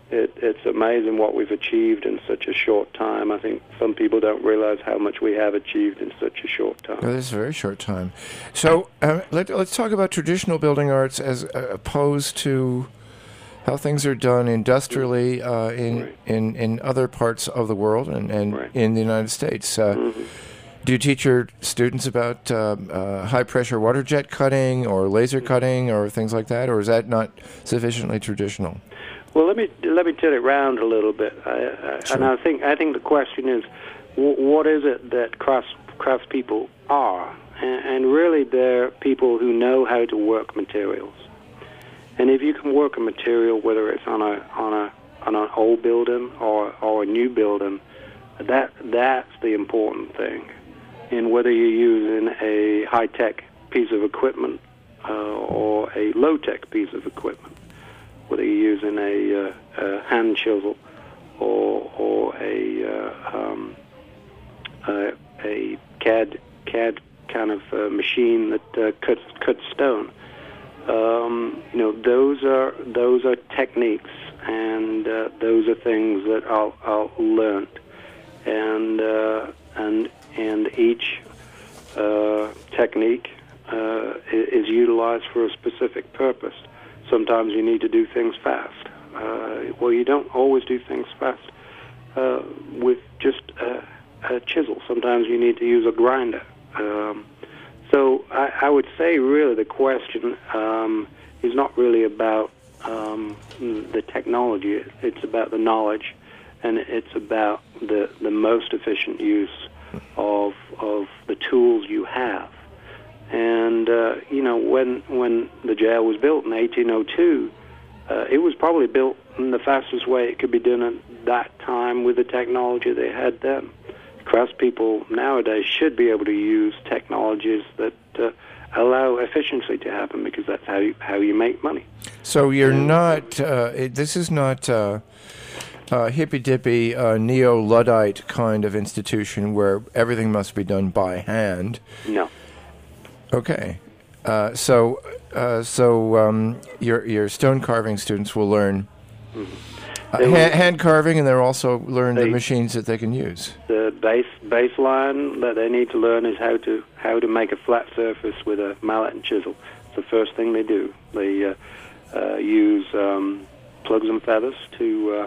it, it's amazing what we've achieved in such a short time. I think some people don't realize how much we have achieved in such a short time. Well, this is a very short time. So uh, let, let's talk about traditional building arts as uh, opposed to how things are done industrially uh, in, Right. in in other parts of the world and, and Right. in the United States. Uh, Mhm. Do you teach your students about uh, uh, high-pressure water jet cutting or laser cutting or things like that, or is that not sufficiently traditional? Well, let me let me turn it round a little bit, I, I, Sure. and I think I think the question is, w- what is it that crafts craftspeople are? And, and really, they're people who know how to work materials. And if you can work a material, whether it's on a on a on an old building or or a new building, that that's the important thing. And whether you're using a high-tech piece of equipment uh, or a low-tech piece of equipment, whether you're using a, uh, a hand chisel or or a uh, um, uh, a CAD CAD kind of uh, machine that uh, cuts cuts stone. Um, you know, those are those are techniques, and uh, those are things that I'll I'll learned, and uh, and and each uh, technique uh, is utilized for a specific purpose. Sometimes you need to do things fast. Uh, well, you don't always do things fast uh, with just a, a chisel. Sometimes you need to use a grinder. Um, so I, I would say really the question um, is not really about um, the technology. It's about the knowledge, and it's about the, the most efficient use of of the tools you have. And uh, you know, when when the jail was built in eighteen oh two, uh, it was probably built in the fastest way it could be done at that time with the technology they had then. Craftspeople nowadays should be able to use technologies that uh, allow efficiency to happen, because that's how you, how you make money. So you're not. Uh, it, this is not. Uh, Uh, hippy-dippy, uh, neo-Luddite kind of institution where everything must be done by hand. No. Okay, uh, so uh, so um, your your stone carving students will learn Mm-hmm. uh, They will- ha- hand carving, and they'll also learn the They- machines that they can use. The base baseline that they need to learn is how to how to make a flat surface with a mallet and chisel. It's the first thing they do. They uh, uh, use um, plugs and feathers to uh,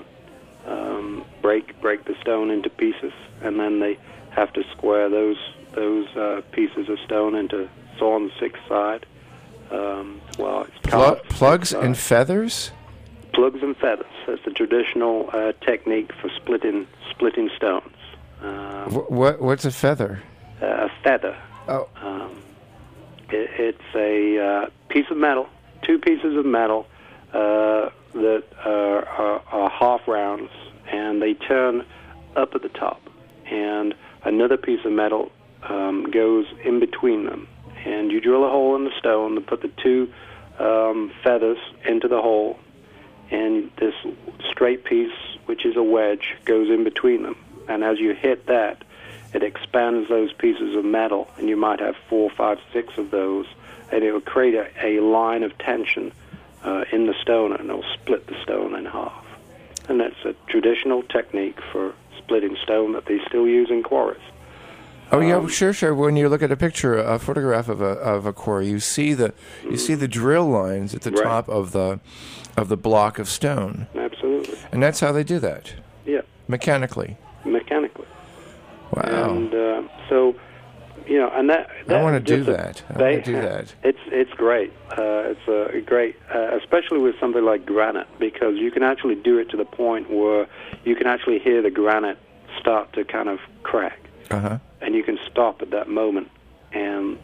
um, break break the stone into pieces, and then they have to square those those uh, pieces of stone into saw on the sixth side. Um, well, it's Plu- carved plugs six and sides. feathers? Plugs and feathers. That's the traditional uh, technique for splitting splitting stones. Um, Wh- what what's a feather? a feather. Oh, Um, it, it's a uh, piece of metal, two pieces of metal uh, that are, are, are half rounds, and they turn up at the top. And another piece of metal um, goes in between them. And you drill a hole in the stone and put the two um, feathers into the hole, and this straight piece, which is a wedge, goes in between them. And as you hit that, it expands those pieces of metal, and you might have four, five, six of those, and it will create a, a line of tension uh, in the stone, and it will split the stone in half. And that's a traditional technique for splitting stone that they still use in quarries. oh yeah, Um, sure, sure. When you look at a picture, a photograph of a of a quarry, you see the you see the drill lines at the Right. top of the of the block of stone, Absolutely. and that's how they do that Yeah, mechanically. mechanically. Wow. And uh, so, you know, and that, that I want to do just a that. I ba- want to do that. It's it's great. Uh, it's a great, uh, especially with something like granite, because you can actually do it to the point where you can actually hear the granite start to kind of crack, Uh huh. and you can stop at that moment, and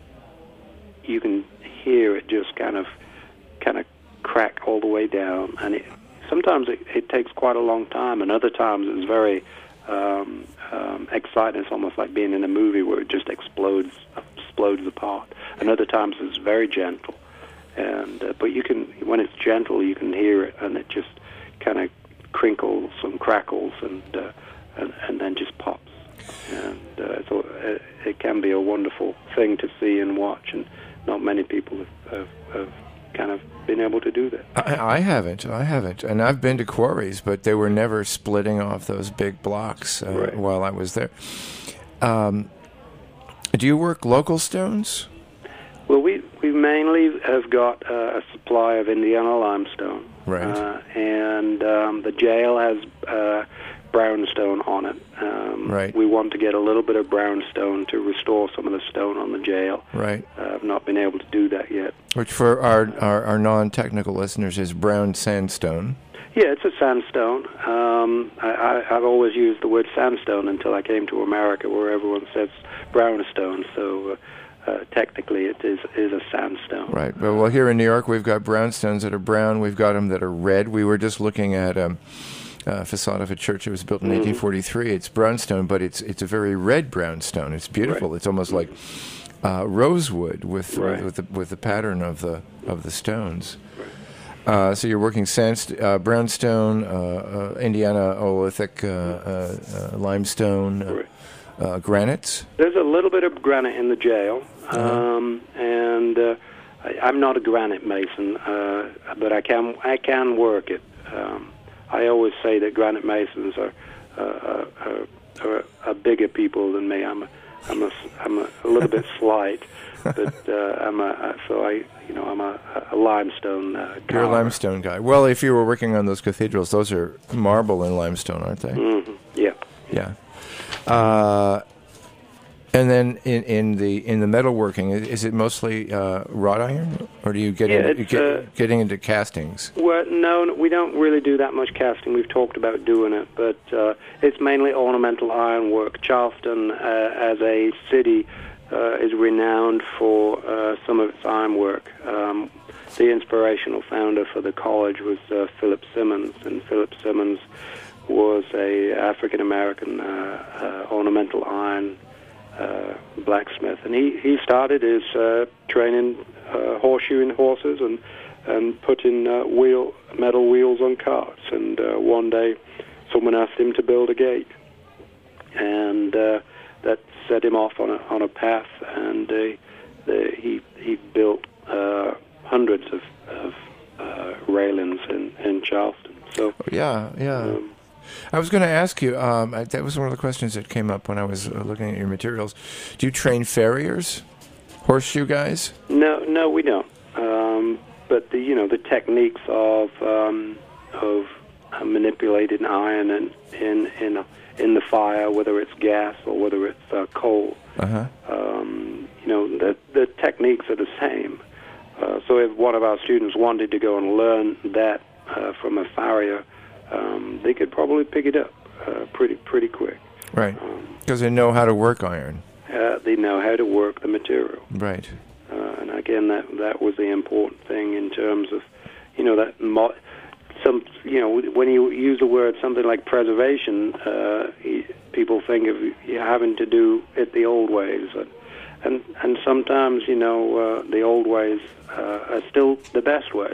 you can hear it just kind of kind of crack all the way down. And it, sometimes it, it takes quite a long time, and other times it's very um, um, exciting. It's almost like being in a movie where it just explodes explodes apart. And other times it's very gentle. And uh, but you can, when it's gentle, you can hear it, and it just kind of crinkles and crackles, and uh, and, and then just pops. And uh, so it, it can be a wonderful thing to see and watch, and not many people have, have, have kind of been able to do that. I, I haven't. I haven't. And I've been to quarries, but they were never splitting off those big blocks uh, Right. while I was there. Um, do you work local stones? Well, we we mainly have got uh, a supply of Indiana limestone, Right. uh, and um, the jail has uh, brownstone on it. Um, Right. We want to get a little bit of brownstone to restore some of the stone on the jail. Right. Uh, I've not been able to do that yet. Which for our, our, our non-technical listeners is brown sandstone. Yeah, it's a sandstone. Um, I, I, I've always used the word sandstone until I came to America, where everyone says brownstone. So uh, uh, technically, it is is a sandstone. Right. Well, well, here in New York, we've got brownstones that are brown. We've got them that are red. We were just looking at um, a facade of a church that was built in Mhm. eighteen forty-three. It's brownstone, but it's it's a very red brownstone. It's beautiful. Right. It's almost like uh, rosewood with Right. with the with the pattern of the of the stones. Uh, so you're working sandst- uh, brownstone, uh, uh, Indiana Olithic, uh, uh, uh, limestone, uh, Right. uh, granites. There's a little bit of granite in the jail, Uh-huh. um, and uh, I, I'm not a granite mason, uh, but I can I can work it. Um, I always say that granite masons are uh, uh, uh, are, are bigger people than me. I'm a, I'm a, I'm a, a little bit slight, but uh, I'm a so I you know I'm a, a limestone. Uh, You're a carver. limestone guy. Well, if you were working on those cathedrals, those are marble and limestone, aren't they? Mhm. Yeah. Yeah. Uh, and then in, in the in the metalworking, i- is it mostly uh, wrought iron, or do you get Yeah, into, it's, get, uh, getting into castings? Well, no, no, we don't really do that much casting. We've talked about doing it, but uh, it's mainly ornamental ironwork. Charleston, uh, as a city, uh, is renowned for uh, some of its ironwork. Um, the inspirational founder for the college was uh, Philip Simmons, and Philip Simmons was a African American uh, uh, ornamental iron uh, blacksmith, and he he started his uh, training uh, horseshoeing horses and and putting uh, wheel metal wheels on carts. And uh, one day, someone asked him to build a gate, and uh, that set him off on a on a path. And uh, the, he he built uh, hundreds of, of uh, railings in, in Charleston. So Yeah, yeah. um, I was going to ask you, um, I, that was one of the questions that came up when I was uh, looking at your materials. Do you train farriers, horseshoe guys? no, no, we don't. Um, but the you know the techniques of um, of uh, manipulating iron and in in in the fire, whether it's gas or whether it's uh, coal. Uh-huh. Um, you know, the, the techniques are the same. Uh, so if one of our students wanted to go and learn that uh, from a farrier, um, they could probably pick it up uh, pretty pretty quick. Right. Um, Because they know how to work iron. uh, they know how to work the material. Right. Uh, and again, that that was the important thing in terms of, you know, that mo- some, you know, when you use the word something like preservation, uh, y- people think of you having to do it the old ways, and and, and sometimes, you know, uh, the old ways uh, are still the best ways,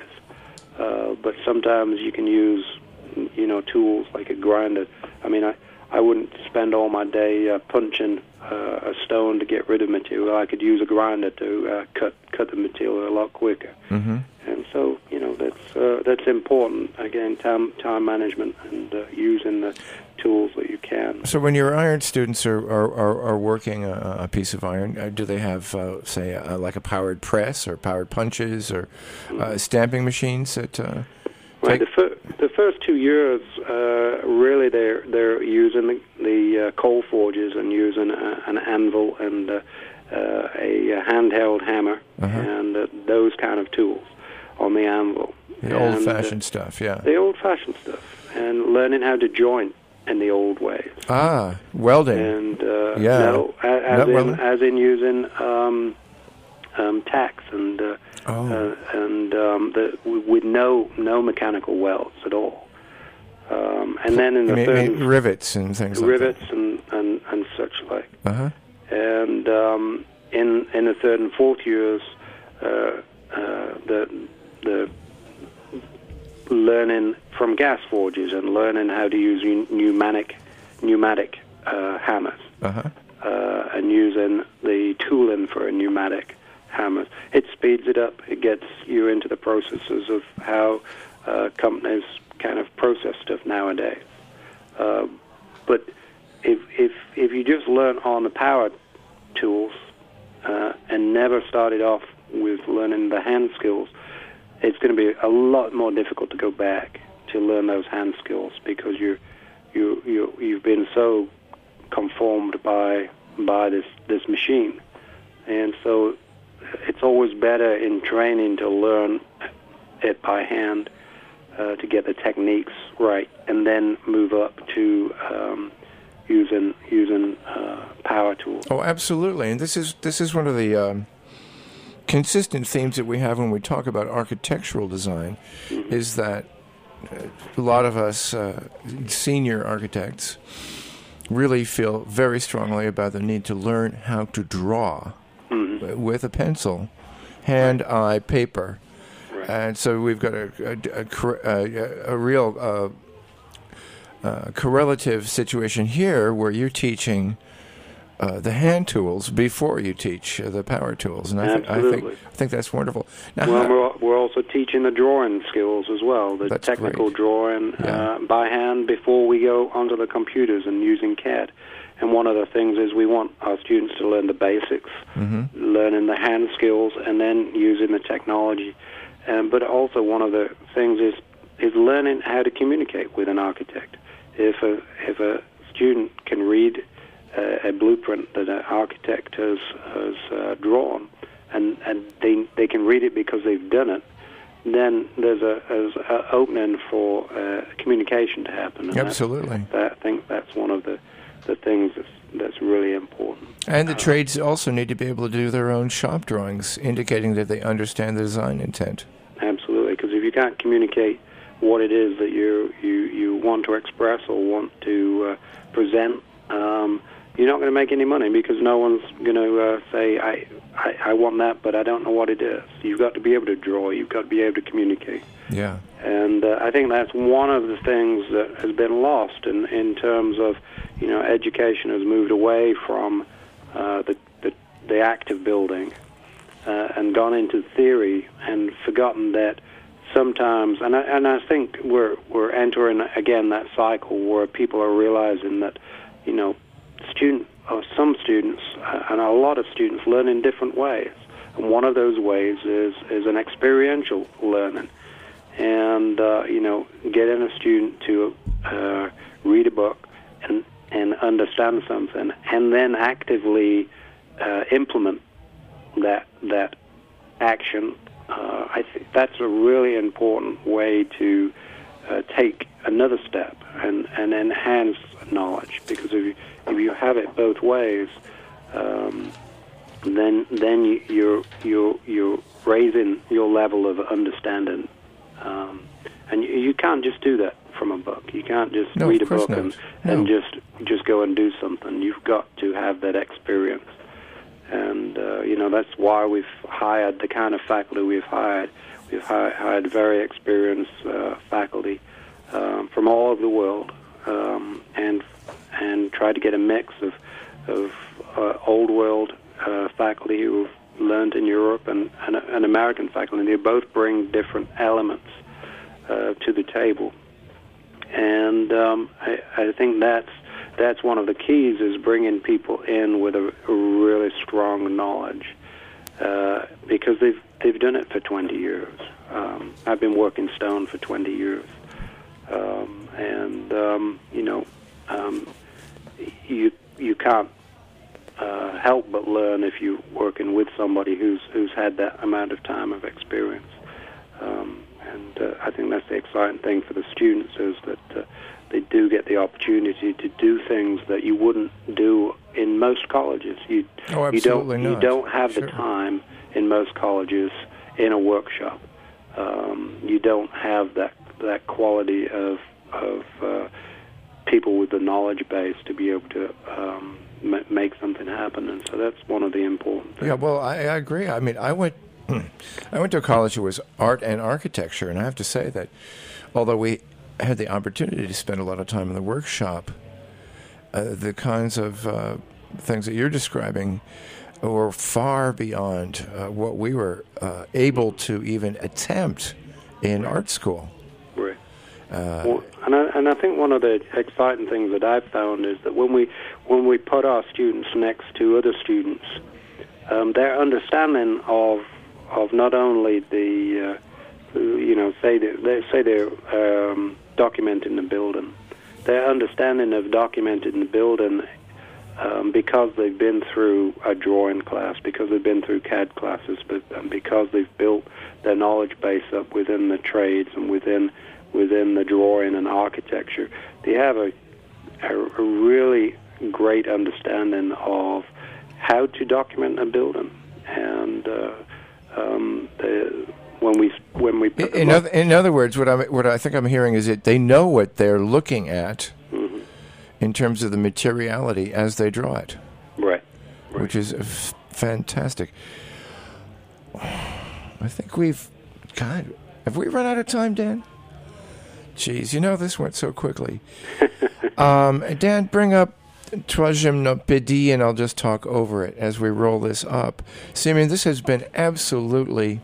uh, but sometimes you can use, you know, tools like a grinder. I mean, I I wouldn't spend all my day uh, punching uh, a stone to get rid of material. I could use a grinder to uh, cut cut the material a lot quicker. Mm-hmm. And so, you know, that's uh, that's important. Again, time time management and uh, using the tools that you can. So when your iron students are are, are, are working a, a piece of iron, uh, do they have, uh, say, uh, like a powered press or powered punches or uh, stamping machines that uh, Right. take... The, fir- the first two years, uh, really, they're they're using the, the uh, coal forges and using a, an anvil and uh, uh, a handheld hammer Uh-huh. and uh, those kind of tools on the anvil. The And, old-fashioned uh, stuff, yeah. The old-fashioned stuff, and learning how to joint in the old ways. Ah, welding. And uh, Yeah. no, a- as Nut in welding? as in using um, um, tacks and uh, Oh. uh, and um, the, with no no mechanical welds at all. Um, and then in the I mean, third I and mean, rivets and things like rivets and, and, and such like. that. Uh-huh. And um, in in the third and fourth years, uh, uh, the the learning from gas forges and learning how to use un- pneumatic pneumatic uh, hammers Uh-huh. uh, and using the tooling for a pneumatic hammers. It speeds it up. It gets you into the processes of how uh, companies kind of process stuff nowadays. Uh, but if if if you just learn on the power tools uh, and never started off with learning the hand skills, it's going to be a lot more difficult to go back to learn those hand skills because you you you you've been so conformed by by this this machine, and so it's always better in training to learn it by hand uh, to get the techniques right, and then move up to um, using using uh, power tools. Oh, absolutely, and this is this is one of the um, consistent themes that we have when we talk about architectural design, mm-hmm. is that a lot of us uh, senior architects really feel very strongly about the need to learn how to draw mm-hmm. with a pencil, hand, right. eye, paper. Right. And so we've got a, a, a, a real uh, uh, correlative situation here where you're teaching uh, the hand tools before you teach uh, the power tools. And I, th- I, think, I think that's wonderful. Now, well, how, we're, we're also teaching the drawing skills as well, the technical great. drawing yeah. uh, by hand before we go onto the computers and using C A D. And one of the things is we want our students to learn the basics, mm-hmm. learning the hand skills, and then using the technology. Um, but also one of the things is is learning how to communicate with an architect. If a if a student can read uh, a blueprint that an architect has has uh, drawn, and and they they can read it because they've done it, then there's a there's a opening for uh, communication to happen. And Absolutely, that, I think that's one of the the things that's that's really important. And the uh, trades also need to be able to do their own shop drawings, indicating that they understand the design intent. Absolutely, because if you can't communicate what it is that you you, you want to express or want to uh, present, um, you're not going to make any money because no one's going to uh, say, I, I I want that, but I don't know what it is. You've got to be able to draw. You've got to be able to communicate. Yeah. And uh, I think that's one of the things that has been lost in, in terms of, you know, education has moved away from uh, the, the the act of building uh, and gone into theory and forgotten that sometimes, and I, and I think we're we're entering again that cycle where people are realizing that, you know, student or some students uh, and a lot of students learn in different ways, and one of those ways is is an experiential learning. And, uh, you know, getting a student to uh, read a book and, and understand something and then actively uh, implement that that action, uh, I think that's a really important way to uh, take another step and, and enhance knowledge. Because if you, if you have it both ways, um, then then you, you're, you're, you're raising your level of understanding. Um, and you, you can't just do that from a book. You can't just no, read a book and, no. and just just go and do something. You've got to have that experience. And, uh, you know, that's why we've hired the kind of faculty we've hired. We've hi- hired very experienced uh, faculty um, from all over the world um, and and tried to get a mix of, of uh, old world uh, faculty who've learned in Europe and, and, and American faculty. They both bring different elements uh, to the table, and um, I, I think that's that's one of the keys is bringing people in with a, a really strong knowledge uh, because they've they've done it for twenty years. Um, I've been working stone for twenty years, um, and um, you know, um, you you can't. Uh, help but learn if you're working with somebody who's who's had that amount of time of experience. Um, and uh, I think that's the exciting thing for the students is that uh, they do get the opportunity to do things that you wouldn't do in most colleges. You, oh, absolutely you don't, not. You don't have sure. the time in most colleges in a workshop. Um, you don't have that that quality of of uh, people with the knowledge base to be able to um, m- make something happen, and so that's one of the important things. Yeah, well, I, I agree. I mean, I went, I went to a college that was art and architecture, and I have to say that although we had the opportunity to spend a lot of time in the workshop, uh, the kinds of uh, things that you're describing were far beyond uh, what we were uh, able to even attempt in art school. Right. Uh, well, and I, and I think one of the exciting things that I've found is that when we when we put our students next to other students, um, their understanding of of not only the uh, you know say they, they say they're um, documenting the building, their understanding of documenting the building um, because they've been through a drawing class, because they've been through C A D classes, but um, because they've built their knowledge base up within the trades and within within the drawing and architecture, they have a, a, a really great understanding of how to document a building. And uh, um, the, when we when we put in, other, in other words, what I what I think I'm hearing is that they know what they're looking at mm-hmm. in terms of the materiality as they draw it, right? right. Which is f- fantastic. I think we've, God, have we run out of time, Dan? Jeez, you know, this went so quickly. um, Dan, bring up Troisième no Pedi, and I'll just talk over it as we roll this up. Simeon, this has been absolutely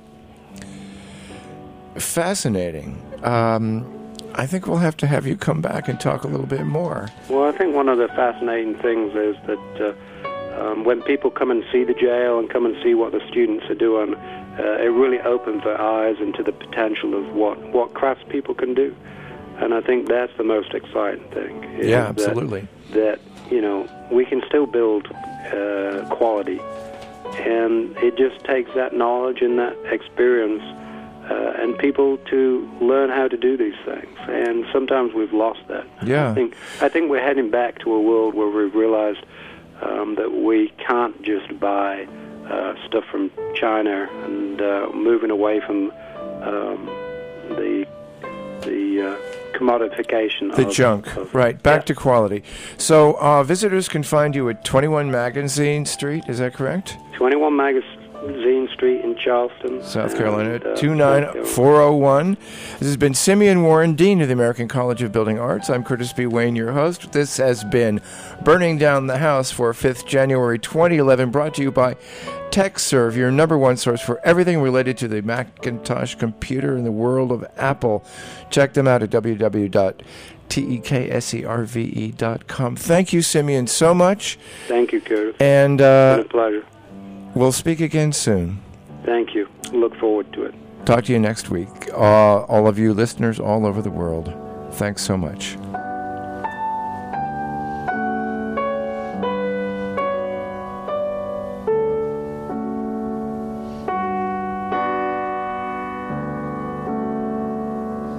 fascinating. Um, I think we'll have to have you come back and talk a little bit more. Well, I think one of the fascinating things is that uh, um, when people come and see the jail and come and see what the students are doing, uh, it really opens their eyes into the potential of what, what craftspeople can do. And I think that's the most exciting thing. Yeah, absolutely. That, that, you know, we can still build uh, quality. And it just takes that knowledge and that experience uh, and people to learn how to do these things. And sometimes we've lost that. Yeah. I think, I think we're heading back to a world where we've realized um, that we can't just buy uh, stuff from China and uh, moving away from um, the the uh, commodification the of, junk, of, right? Back yeah. to quality. So uh, visitors can find you at twenty-one Magazine Street. Is that correct? twenty-one Magazine Street in Charleston, South Carolina. and, uh, two nine four zero one. This has been Simeon Warren, Dean of the American College of Building Arts. I'm Curtis B. Wayne, your host. This has been Burning Down the House for fifth January twenty eleven, brought to you by TechServe, your number one source for everything related to the Macintosh computer in the world of Apple. Check them out at w w w dot tekserve dot com. Thank you, Simeon, so much. Thank you, Curtis. And uh, it's been a pleasure. We'll speak again soon. Thank you. Look forward to it. Talk to you next week. Uh, all of you listeners all over the world, thanks so much.